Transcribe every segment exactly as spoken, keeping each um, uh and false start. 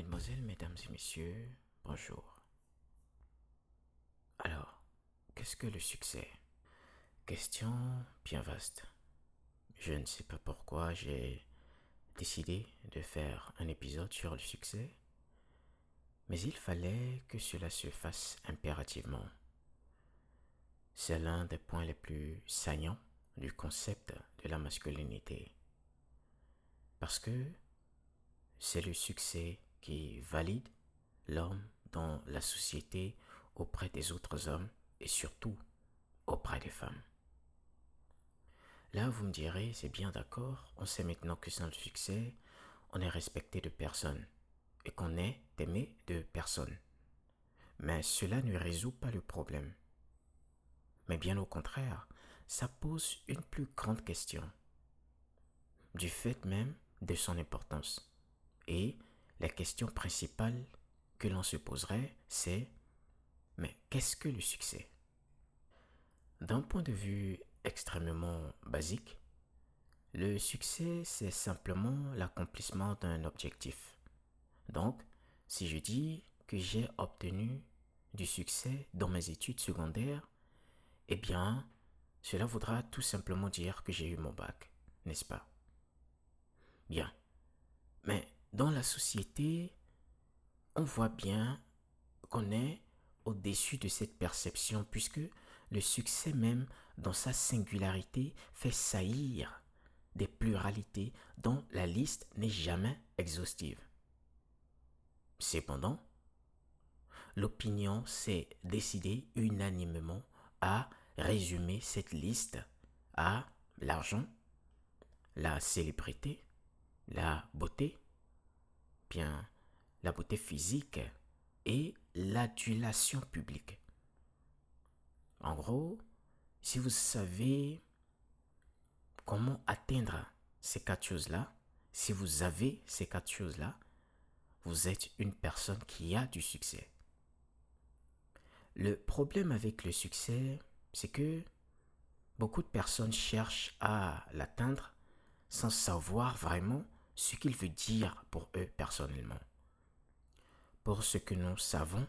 Mesdemoiselles, mesdames et messieurs, bonjour. Alors, qu'est-ce que le succès? Question bien vaste. Je ne sais pas pourquoi j'ai décidé de faire un épisode sur le succès, mais il fallait que cela se fasse impérativement. C'est l'un des points les plus saillants du concept de la masculinité. Parce que c'est le succès qui valide l'homme dans la société auprès des autres hommes et surtout auprès des femmes. Là, vous me direz, c'est bien d'accord, on sait maintenant que sans le succès, on est respecté de personne et qu'on est aimé de personne. Mais cela ne résout pas le problème. Mais bien au contraire, ça pose une plus grande question, du fait même de son importance. Et la question principale que l'on se poserait, c'est mais qu'est-ce que le succès? D'un point de vue extrêmement basique, le succès, c'est simplement l'accomplissement d'un objectif. Donc, si je dis que j'ai obtenu du succès dans mes études secondaires, eh bien, cela voudra tout simplement dire que j'ai eu mon bac, n'est-ce pas? Bien. Mais dans la société, on voit bien qu'on est au-dessus de cette perception puisque le succès même dans sa singularité fait saillir des pluralités dont la liste n'est jamais exhaustive. Cependant, l'opinion s'est décidée unanimement à résumer cette liste à l'argent, la célébrité, la beauté, bien la beauté physique et l'adulation publique. En gros, si vous savez comment atteindre ces quatre choses-là, si vous avez ces quatre choses-là, vous êtes une personne qui a du succès. Le problème avec le succès, c'est que beaucoup de personnes cherchent à l'atteindre sans savoir vraiment ce qu'il veut dire pour eux personnellement. Pour ce que nous savons,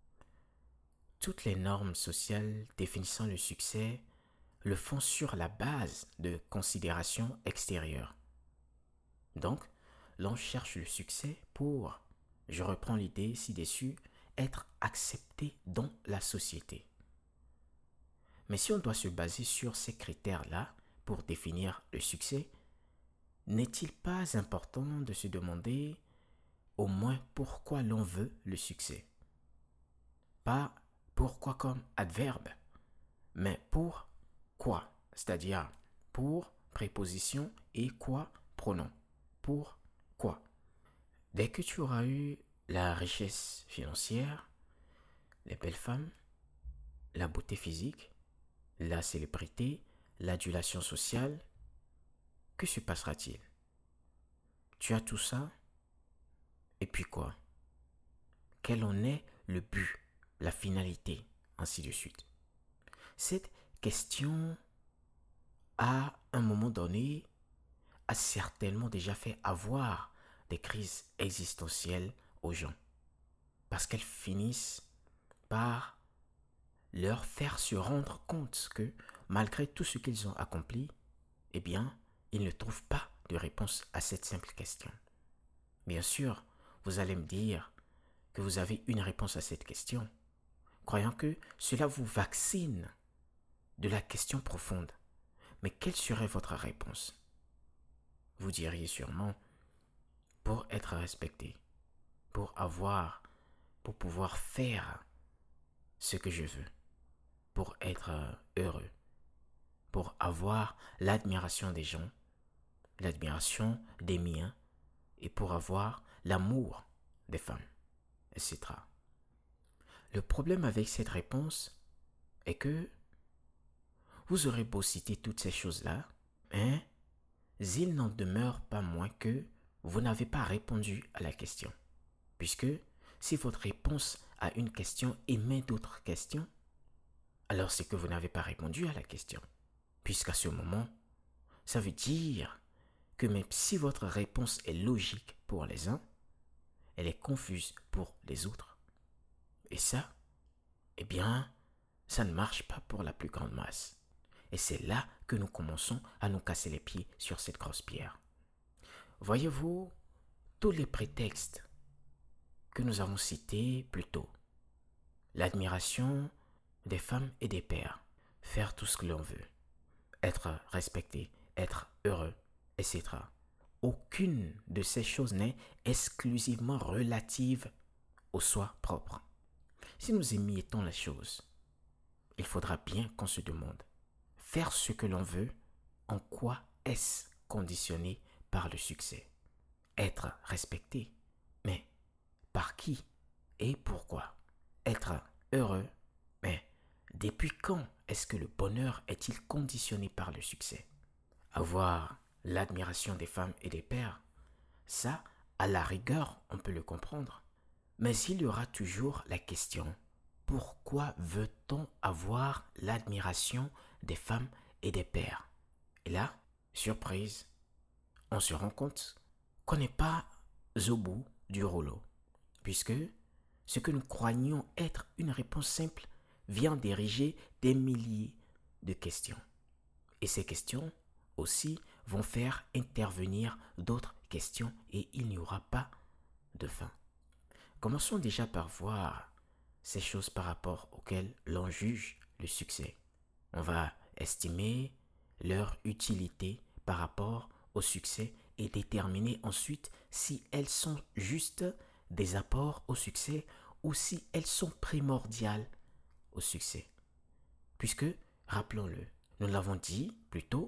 toutes les normes sociales définissant le succès le font sur la base de considérations extérieures. Donc, l'on cherche le succès pour, je reprends l'idée ci-dessus, être accepté dans la société. Mais si on doit se baser sur ces critères-là pour définir le succès, n'est-il pas important de se demander au moins pourquoi l'on veut le succès? Pas pourquoi comme adverbe, mais pour quoi, c'est-à-dire pour préposition et quoi pronom. Pour quoi? Dès que tu auras eu la richesse financière, les belles femmes, la beauté physique, la célébrité, l'adulation sociale, que se passera-t-il? Tu as tout ça, et puis quoi? Quel en est le but, la finalité, ainsi de suite? Cette question, à un moment donné, a certainement déjà fait avoir des crises existentielles aux gens. Parce qu'elles finissent par leur faire se rendre compte que malgré tout ce qu'ils ont accompli, eh bien, ils ne trouvent pas de réponse à cette simple question. Bien sûr, vous allez me dire que vous avez une réponse à cette question, croyant que cela vous vaccine de la question profonde. Mais quelle serait votre réponse? Vous diriez sûrement, pour être respecté, pour avoir, pour pouvoir faire ce que je veux, pour être heureux, pour avoir l'admiration des gens, l'admiration des miens, et pour avoir l'amour des femmes, et cetera. Le problème avec cette réponse est que vous aurez beau citer toutes ces choses-là, hein, il n'en demeure pas moins que vous n'avez pas répondu à la question. Puisque si votre réponse à une question émet d'autres questions, alors c'est que vous n'avez pas répondu à la question. Puisqu'à ce moment, ça veut dire que même si votre réponse est logique pour les uns, elle est confuse pour les autres. Et ça, eh bien, ça ne marche pas pour la plus grande masse. Et c'est là que nous commençons à nous casser les pieds sur cette grosse pierre. Voyez-vous, tous les prétextes que nous avons cités plus tôt, l'admiration des femmes et des pères, faire tout ce que l'on veut, être respecté, être heureux, et cetera. Aucune de ces choses n'est exclusivement relative au soi propre. Si nous émiettons les choses, il faudra bien qu'on se demande, faire ce que l'on veut, en quoi est-ce conditionné par le succès? Être respecté, mais par qui et pourquoi? Être heureux, mais depuis quand est-ce que le bonheur est-il conditionné par le succès? Avoir l'admiration des femmes et des pères, ça, à la rigueur, on peut le comprendre. Mais il y aura toujours la question, pourquoi veut-on avoir l'admiration des femmes et des pères? Et là, surprise, on se rend compte qu'on n'est pas au bout du rouleau, puisque ce que nous croyons être une réponse simple vient d'ériger des milliers de questions. Et ces questions aussi vont faire intervenir d'autres questions et il n'y aura pas de fin. Commençons déjà par voir ces choses par rapport auxquelles l'on juge le succès. On va estimer leur utilité par rapport au succès et déterminer ensuite si elles sont juste des apports au succès ou si elles sont primordiales au succès. Puisque, rappelons-le, nous l'avons dit plus tôt,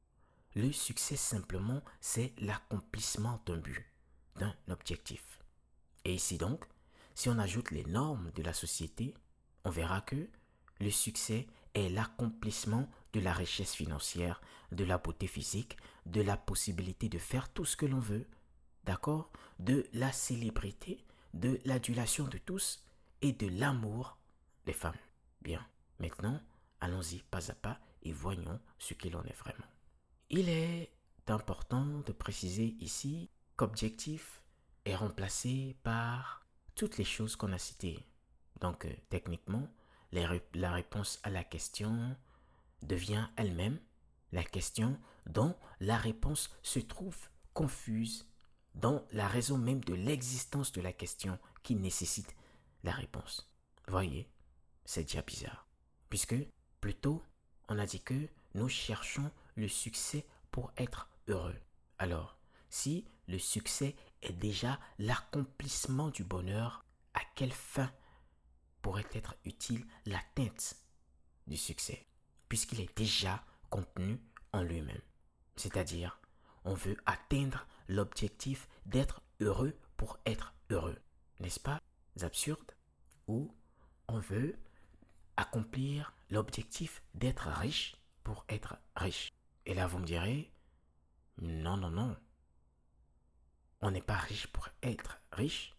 le succès simplement c'est l'accomplissement d'un but, d'un objectif. Et ici donc, si on ajoute les normes de la société, on verra que le succès est l'accomplissement de la richesse financière, de la beauté physique, de la possibilité de faire tout ce que l'on veut, d'accord, de la célébrité, de l'adulation de tous et de l'amour des femmes. Bien, maintenant, allons-y pas à pas et voyons ce qu'il en est vraiment. Il est important de préciser ici qu'objectif est remplacé par toutes les choses qu'on a citées. Donc, euh, techniquement, les, la réponse à la question devient elle-même la question dont la réponse se trouve confuse dans la raison même de l'existence de la question qui nécessite la réponse. Voyez, c'est déjà bizarre. Puisque, plus tôt, on a dit que nous cherchons le succès pour être heureux. Alors, si le succès est déjà l'accomplissement du bonheur, à quelle fin pourrait être utile l'atteinte du succès? Puisqu'il est déjà contenu en lui-même. C'est-à-dire, on veut atteindre l'objectif d'être heureux pour être heureux. N'est-ce pas absurde? Ou on veut accomplir l'objectif d'être riche pour être riche. Et là, vous me direz, non, non, non. On n'est pas riche pour être riche.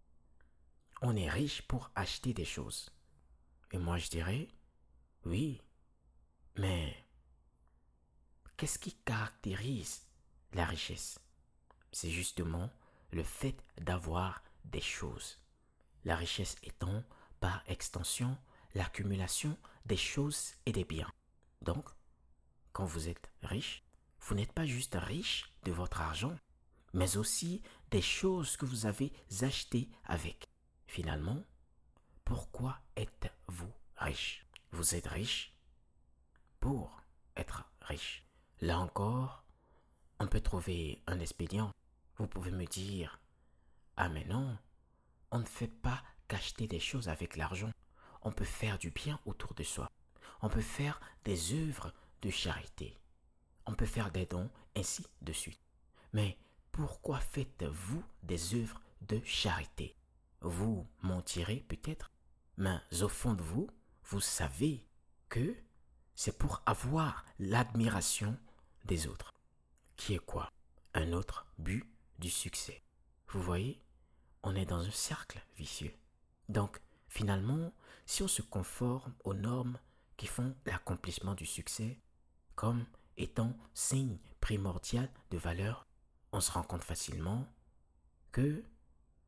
On est riche pour acheter des choses. Et moi, je dirais, oui, mais qu'est-ce qui caractérise la richesse? C'est justement le fait d'avoir des choses. La richesse étant, par extension, l'accumulation des choses et des biens. Donc, quand vous êtes riche, vous n'êtes pas juste riche de votre argent, mais aussi des choses que vous avez achetées avec. Finalement, pourquoi êtes-vous riche? Vous êtes riche pour être riche. Là encore, on peut trouver un expédient. Vous pouvez me dire, ah mais non, on ne fait pas qu'acheter des choses avec l'argent. On peut faire du bien autour de soi. On peut faire des œuvres de charité. On peut faire des dons, ainsi de suite. Mais pourquoi faites-vous des œuvres de charité? Vous mentirez peut-être, mais au fond de vous, vous savez que c'est pour avoir l'admiration des autres. Qui est quoi? Un autre but du succès. Vous voyez, on est dans un cercle vicieux. Donc, finalement, si on se conforme aux normes qui font l'accomplissement du succès comme étant signe primordial de valeur, on se rend compte facilement que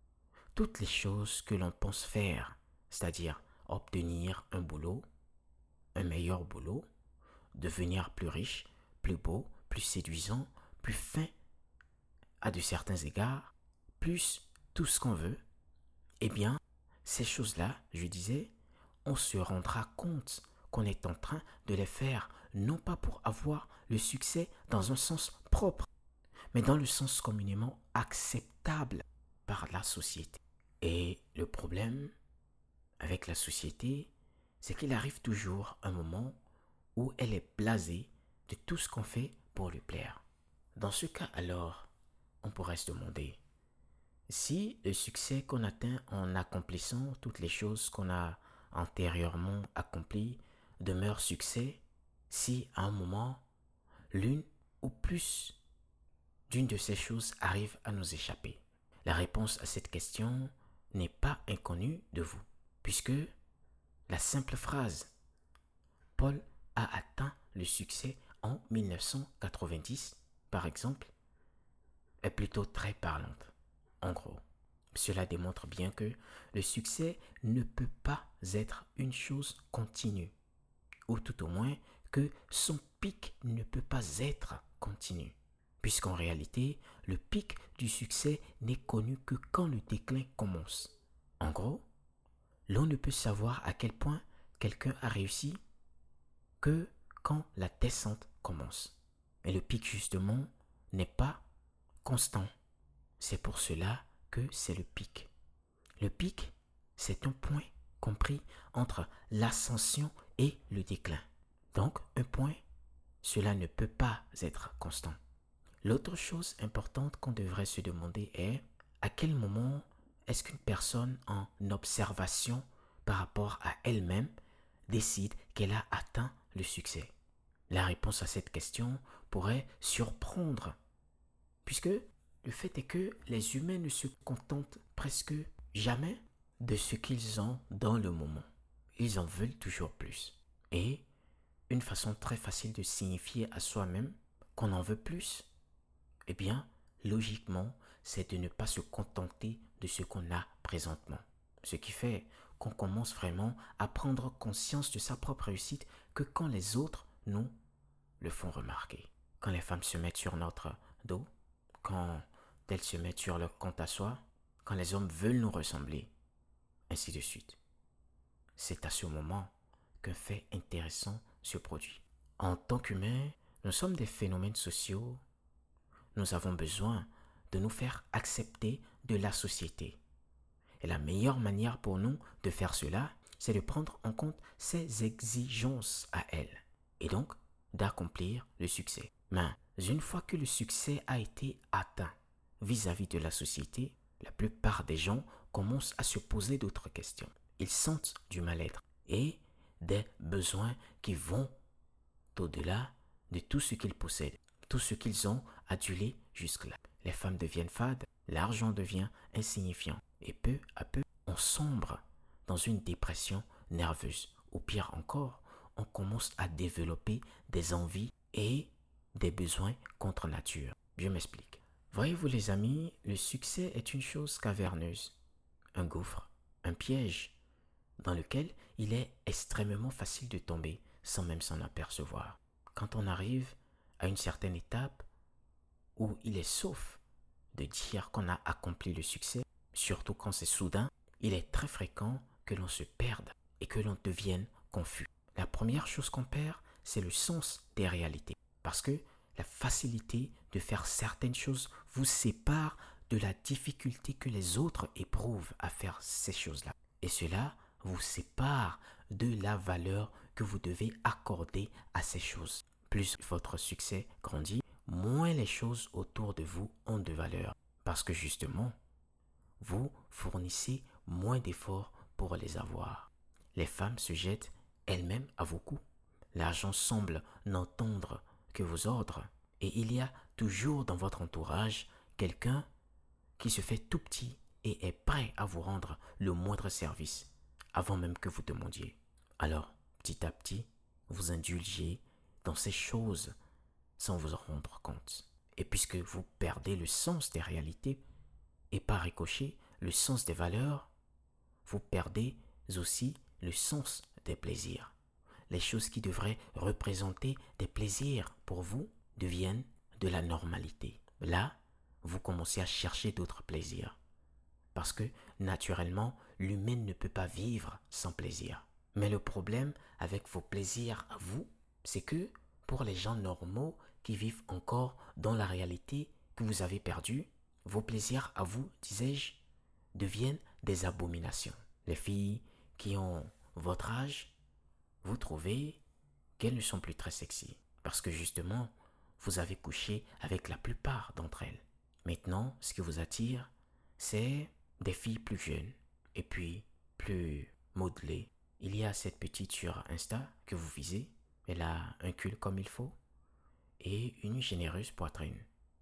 toutes les choses que l'on pense faire, c'est-à-dire obtenir un boulot, un meilleur boulot, devenir plus riche, plus beau, plus séduisant, plus fin à de certains égards, plus tout ce qu'on veut, eh bien, ces choses-là, je disais, on se rendra compte qu'on est en train de les faire, non pas pour avoir le succès dans un sens propre, mais dans le sens communément acceptable par la société. Et le problème avec la société, c'est qu'il arrive toujours un moment où elle est blasée de tout ce qu'on fait pour lui plaire. Dans ce cas alors, on pourrait se demander, si le succès qu'on atteint en accomplissant toutes les choses qu'on a antérieurement accomplies demeure succès, si à un moment, l'une ou plus d'une de ces choses arrive à nous échapper. La réponse à cette question n'est pas inconnue de vous, puisque la simple phrase « Paul a atteint le succès en mille neuf cent quatre-vingt-dix », par exemple, est plutôt très parlante. En gros, cela démontre bien que le succès ne peut pas être une chose continue, ou tout au moins que son pic ne peut pas être continu, puisqu'en réalité, le pic du succès n'est connu que quand le déclin commence. En gros, l'on ne peut savoir à quel point quelqu'un a réussi que quand la descente commence. Et le pic, justement, n'est pas constant. C'est pour cela que c'est le pic. Le pic, c'est un point compris entre l'ascension et le déclin. Donc, un point, cela ne peut pas être constant. L'autre chose importante qu'on devrait se demander est à quel moment est-ce qu'une personne en observation par rapport à elle-même décide qu'elle a atteint le succès. La réponse à cette question pourrait surprendre, puisque le fait est que les humains ne se contentent presque jamais de ce qu'ils ont dans le moment. Ils en veulent toujours plus. Et une façon très facile de signifier à soi-même qu'on en veut plus, eh bien, logiquement, c'est de ne pas se contenter de ce qu'on a présentement. Ce qui fait qu'on commence vraiment à prendre conscience de sa propre réussite que quand les autres nous le font remarquer. Quand les femmes se mettent sur notre dos, quand elles se mettent sur leur compte à soi, quand les hommes veulent nous ressembler, ainsi de suite. C'est à ce moment qu'un fait intéressant se produit. En tant qu'humains, nous sommes des phénomènes sociaux. Nous avons besoin de nous faire accepter de la société. Et la meilleure manière pour nous de faire cela, c'est de prendre en compte ses exigences à elle. Et donc, d'accomplir le succès. Mais une fois que le succès a été atteint vis-à-vis de la société, la plupart des gens commencent à se poser d'autres questions. Ils sentent du mal-être et des besoins qui vont au-delà de tout ce qu'ils possèdent, tout ce qu'ils ont adulé jusque-là. Les femmes deviennent fades, l'argent devient insignifiant et peu à peu, on sombre dans une dépression nerveuse. Ou pire encore, on commence à développer des envies et des besoins contre nature. Je m'explique. Voyez-vous les amis, le succès est une chose caverneuse, un gouffre, un piège dans lequel il est extrêmement facile de tomber sans même s'en apercevoir. Quand on arrive à une certaine étape où il est sauf de dire qu'on a accompli le succès, surtout quand c'est soudain, il est très fréquent que l'on se perde et que l'on devienne confus. La première chose qu'on perd, c'est le sens des réalités. Parce que la facilité de faire certaines choses vous sépare de la difficulté que les autres éprouvent à faire ces choses-là. Et cela vous sépare de la valeur que vous devez accorder à ces choses. Plus votre succès grandit, moins les choses autour de vous ont de valeur. Parce que justement, vous fournissez moins d'efforts pour les avoir. Les femmes se jettent elles-mêmes à vos coups. L'argent semble n'entendre que vos ordres. Et il y a toujours dans votre entourage quelqu'un qui se fait tout petit et est prêt à vous rendre le moindre service avant même que vous demandiez. Alors, petit à petit, vous indulgez dans ces choses sans vous en rendre compte. Et puisque vous perdez le sens des réalités, et par ricochet, le sens des valeurs, vous perdez aussi le sens des plaisirs. Les choses qui devraient représenter des plaisirs pour vous deviennent de la normalité. Là, vous commencez à chercher d'autres plaisirs. Parce que, naturellement, l'humain ne peut pas vivre sans plaisir. Mais le problème avec vos plaisirs à vous, c'est que pour les gens normaux qui vivent encore dans la réalité que vous avez perdue, vos plaisirs à vous, disais-je, deviennent des abominations. Les filles qui ont votre âge, vous trouvez qu'elles ne sont plus très sexy. Parce que justement, vous avez couché avec la plupart d'entre elles. Maintenant, ce qui vous attire, c'est des filles plus jeunes et puis plus modelées. Il y a cette petite sur Insta que vous visez. Elle a un cul comme il faut et une généreuse poitrine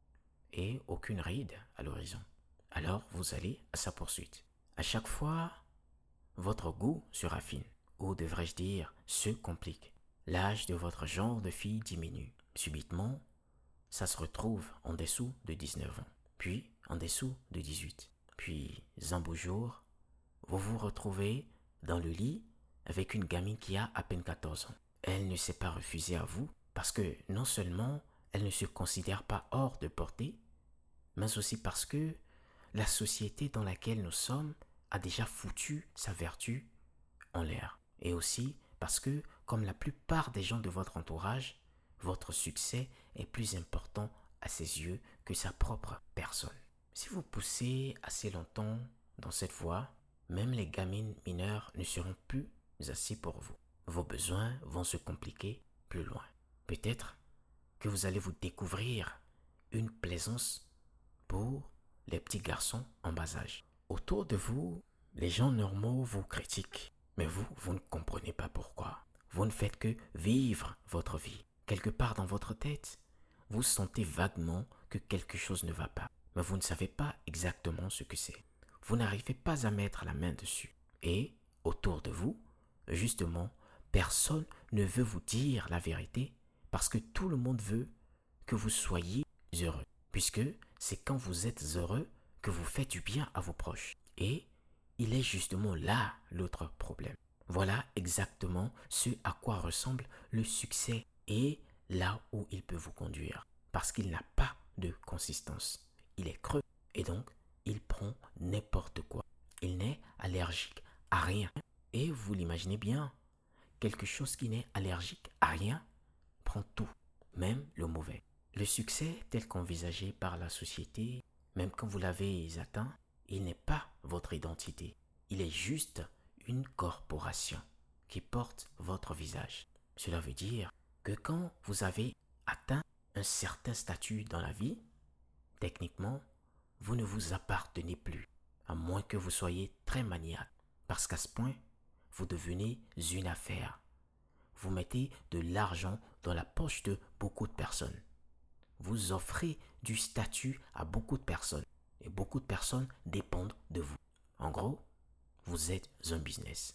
et aucune ride à l'horizon. Alors vous allez à sa poursuite. À chaque fois, votre goût se raffine, ou devrais-je dire, se complique. L'âge de votre genre de fille diminue. Subitement, ça se retrouve en dessous de dix-neuf ans, puis en dessous de dix-huit. Puis, un beau jour, vous vous retrouvez dans le lit avec une gamine qui a à peine quatorze ans. Elle ne s'est pas refusée à vous parce que non seulement elle ne se considère pas hors de portée, mais aussi parce que la société dans laquelle nous sommes a déjà foutu sa vertu en l'air. Et aussi parce que, comme la plupart des gens de votre entourage, votre succès est plus important à ses yeux que sa propre personne. Si vous poussez assez longtemps dans cette voie, même les gamines mineures ne seront plus assez pour vous. Vos besoins vont se compliquer plus loin. Peut-être que vous allez vous découvrir une plaisance pour les petits garçons en bas âge. Autour de vous, les gens normaux vous critiquent, mais vous, vous ne comprenez pas pourquoi. Vous ne faites que vivre votre vie. Quelque part dans votre tête, vous sentez vaguement que quelque chose ne va pas, mais vous ne savez pas exactement ce que c'est. Vous n'arrivez pas à mettre la main dessus. Et autour de vous, justement, personne ne veut vous dire la vérité parce que tout le monde veut que vous soyez heureux. Puisque c'est quand vous êtes heureux que vous faites du bien à vos proches. Et il est justement là l'autre problème. Voilà exactement ce à quoi ressemble le succès et là où il peut vous conduire. Parce qu'il n'a pas de consistance. Il est creux et donc il prend n'importe quoi. Il n'est allergique à rien. Et vous l'imaginez bien, quelque chose qui n'est allergique à rien prend tout, même le mauvais. Le succès tel qu'envisagé par la société, même quand vous l'avez atteint, il n'est pas votre identité. Il est juste une corporation qui porte votre visage. Cela veut dire que quand vous avez atteint un certain statut dans la vie, techniquement, vous ne vous appartenez plus, à moins que vous soyez très maniaque. Parce qu'à ce point, vous devenez une affaire. Vous mettez de l'argent dans la poche de beaucoup de personnes. Vous offrez du statut à beaucoup de personnes. Et beaucoup de personnes dépendent de vous. En gros, vous êtes un business.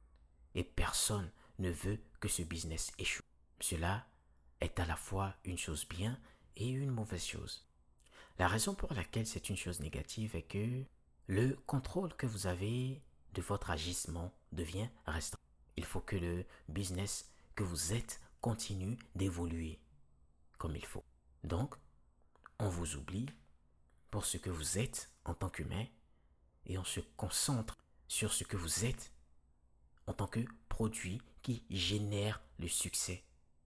Et personne ne veut que ce business échoue. Cela est à la fois une chose bien et une mauvaise chose. La raison pour laquelle c'est une chose négative est que le contrôle que vous avez de votre agissement devient restreint. Il faut que le business que vous êtes continue d'évoluer comme il faut. Donc, on vous oublie pour ce que vous êtes en tant qu'humain et on se concentre sur ce que vous êtes en tant que produit qui génère le succès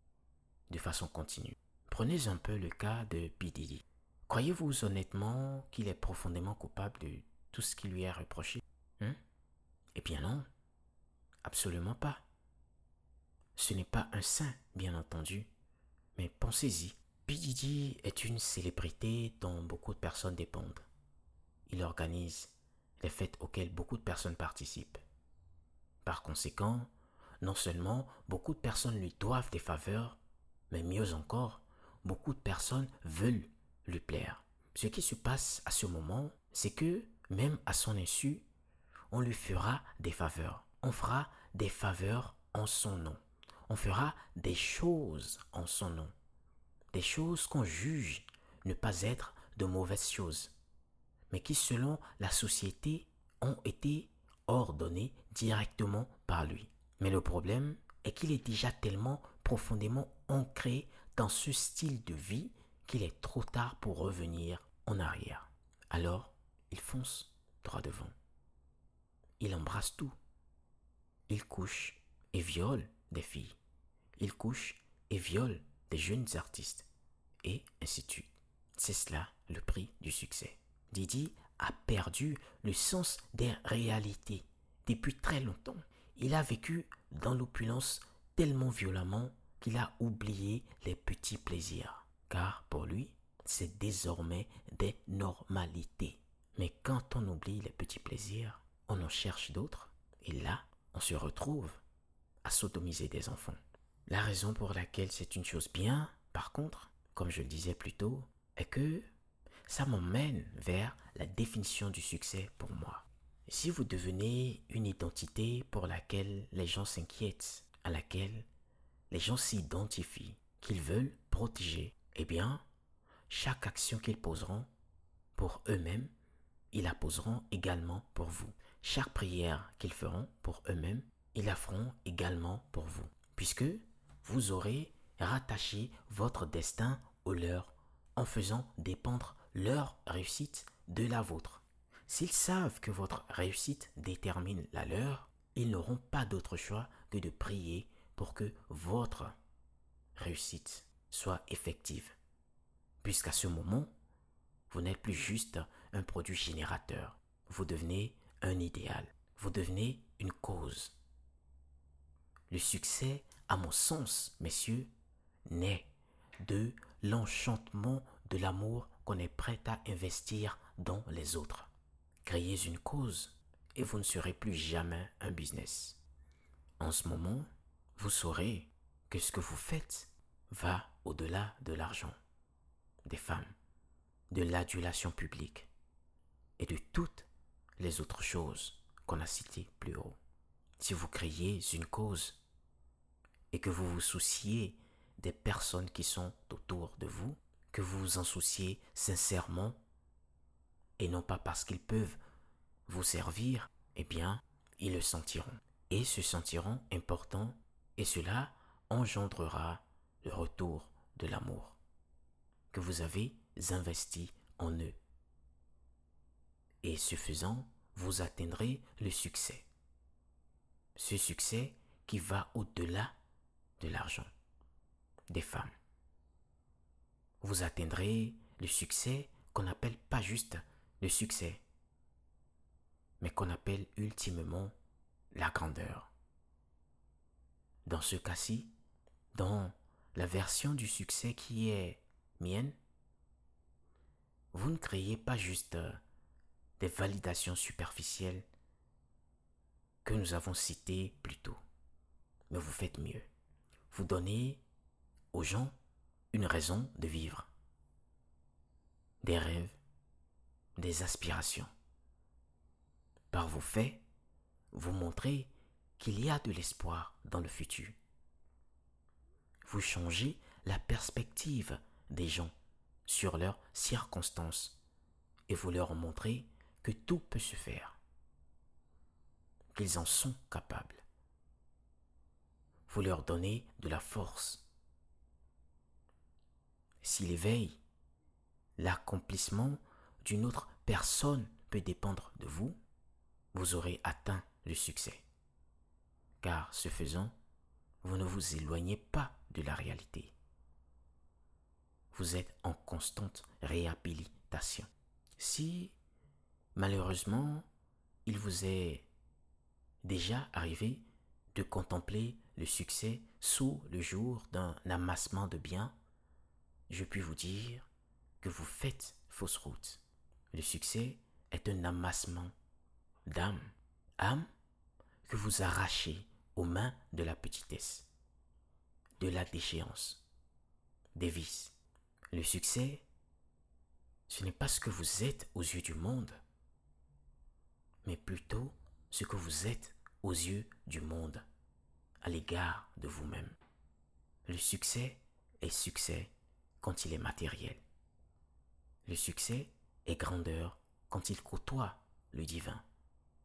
de façon continue. Prenez un peu le cas de P. Diddy. Croyez-vous honnêtement qu'il est profondément coupable de tout ce qui lui est reproché? hein? Eh bien non, absolument pas. Ce n'est pas un saint, bien entendu, mais pensez-y. P. Diddy est une célébrité dont beaucoup de personnes dépendent. Il organise les fêtes auxquelles beaucoup de personnes participent. Par conséquent, non seulement beaucoup de personnes lui doivent des faveurs, mais mieux encore, beaucoup de personnes veulent lui plaire. Ce qui se passe à ce moment, c'est que, même à son insu, on lui fera des faveurs. On fera des faveurs en son nom. On fera des choses en son nom. Des choses qu'on juge ne pas être de mauvaises choses, mais qui, selon la société, ont été ordonnés directement par lui. Mais le problème est qu'il est déjà tellement profondément ancré dans ce style de vie qu'il est trop tard pour revenir en arrière. Alors, il fonce droit devant. Il embrasse tout. Il couche et viole des filles. Il couche et viole des jeunes artistes. Et ainsi de suite. C'est cela le prix du succès. Didi a perdu le sens des réalités depuis très longtemps. Il a vécu dans l'opulence tellement violemment qu'il a oublié les petits plaisirs. Car pour lui, c'est désormais des normalités. Mais quand on oublie les petits plaisirs, on en cherche d'autres. Et là, on se retrouve à sodomiser des enfants. La raison pour laquelle c'est une chose bien, par contre, comme je le disais plus tôt, est que ça m'emmène vers la définition du succès pour moi. Si vous devenez une identité pour laquelle les gens s'inquiètent, à laquelle les gens s'identifient, qu'ils veulent protéger, eh bien, chaque action qu'ils poseront pour eux-mêmes, ils la poseront également pour vous. Chaque prière qu'ils feront pour eux-mêmes, ils la feront également pour vous. Puisque vous aurez rattaché votre destin au leur en faisant dépendre leur réussite de la vôtre. S'ils savent que votre réussite détermine la leur, ils n'auront pas d'autre choix que de prier pour que votre réussite soit effective. Puisqu'à ce moment, vous n'êtes plus juste un produit générateur. Vous devenez un idéal. Vous devenez une cause. Le succès, à mon sens, messieurs, naît de l'enchantement de l'amour qu'on est prêt à investir dans les autres. Créez une cause et vous ne serez plus jamais un business. En ce moment, vous saurez que ce que vous faites va au-delà de l'argent, des femmes, de l'adulation publique et de toutes les autres choses qu'on a citées plus haut. Si vous créez une cause et que vous vous souciez des personnes qui sont autour de vous, que vous vous en souciez sincèrement et non pas parce qu'ils peuvent vous servir, eh bien, ils le sentiront et se sentiront importants et cela engendrera le retour de l'amour que vous avez investi en eux. Et ce faisant, vous atteindrez le succès. Ce succès qui va au-delà de l'argent, des femmes. Vous atteindrez le succès qu'on n'appelle pas juste le succès, mais qu'on appelle ultimement la grandeur. Dans ce cas-ci, dans la version du succès qui est mienne, vous ne créez pas juste des validations superficielles que nous avons citées plus tôt, mais vous faites mieux. Vous donnez aux gens une raison de vivre, des rêves, des aspirations. Par vos faits, vous montrez qu'il y a de l'espoir dans le futur. Vous changez la perspective des gens sur leurs circonstances et vous leur montrez que tout peut se faire, qu'ils en sont capables. Vous leur donnez de la force. Si l'éveil, l'accomplissement d'une autre personne peut dépendre de vous, vous aurez atteint le succès. Car ce faisant, vous ne vous éloignez pas de la réalité. Vous êtes en constante réhabilitation. Si, malheureusement, il vous est déjà arrivé de contempler le succès sous le jour d'un amassement de biens, je puis vous dire que vous faites fausse route. Le succès est un amassement d'âme, âme que vous arrachez aux mains de la petitesse, de la déchéance, des vices. Le succès, ce n'est pas ce que vous êtes aux yeux du monde, mais plutôt ce que vous êtes aux yeux du monde, à l'égard de vous-même. Le succès est succès quand il est matériel. Le succès est grandeur quand il côtoie le divin.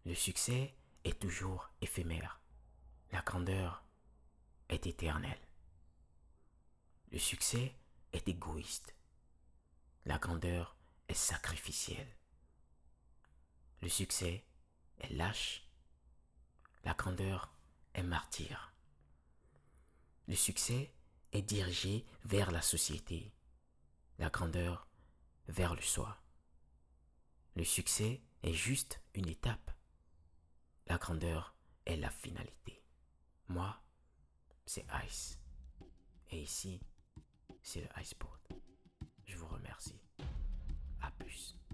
Le succès est toujours éphémère. La grandeur est éternelle. Le succès est égoïste. La grandeur est sacrificielle. Le succès est lâche. La grandeur est martyre. Le succès est dirigé vers la société. La grandeur vers le soi. Le succès est juste une étape. La grandeur est la finalité. Moi, c'est Ice. Et ici, c'est le Iceport. Je vous remercie. À plus.